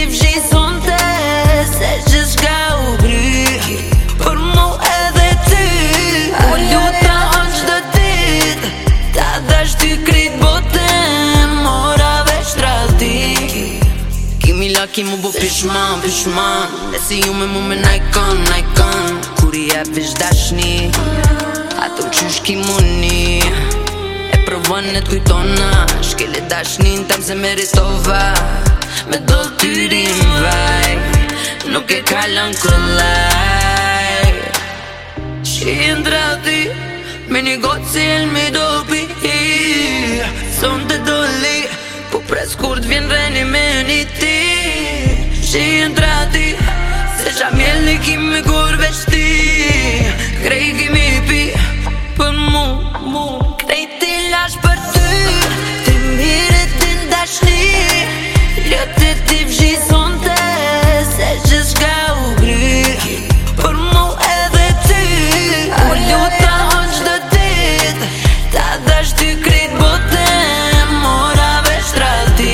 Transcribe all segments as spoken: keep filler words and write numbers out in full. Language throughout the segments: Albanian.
vëzhi sonte se gjithçka u kry për mu edhe ty. U luta on çdo dit ta dash ty krejt botën, mora veç tradhti. Kimi laki mu bo pishman, pishman Nesi ju me mu me najkon, najkon Kur i jep vish dashni ato qysh ki muni e provon e t'kujtona shkele dashnin tam se meritova me do tyrin vaj nuk e kalon kollaj Shi ndrati me një gotë si el mi dopi son të doli po pres kur t'vjen reni me një ti Shi ndrati se qa mjell një kimi kur veç ti Krej kimi pi për mu, mu Krej ti lash për ty Ti mire ti ndashni Ljote ti vëzhi sonte se gjithçka u kry për mu edhe ty U luta on çdo dit ta dash ty krejt botën, mora veç tradhti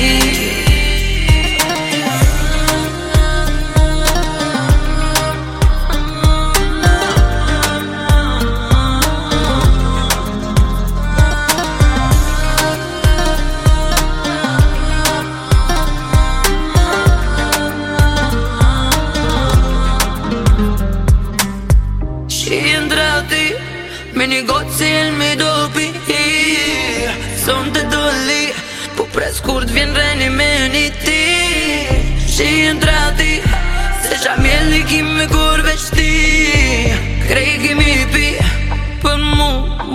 Me një gotë si el mi dopi son të doli po pres kur t'vjen reni me një ti Shi ndrati se qa mjell një kimi kur veç ti Krej kimi pi për mu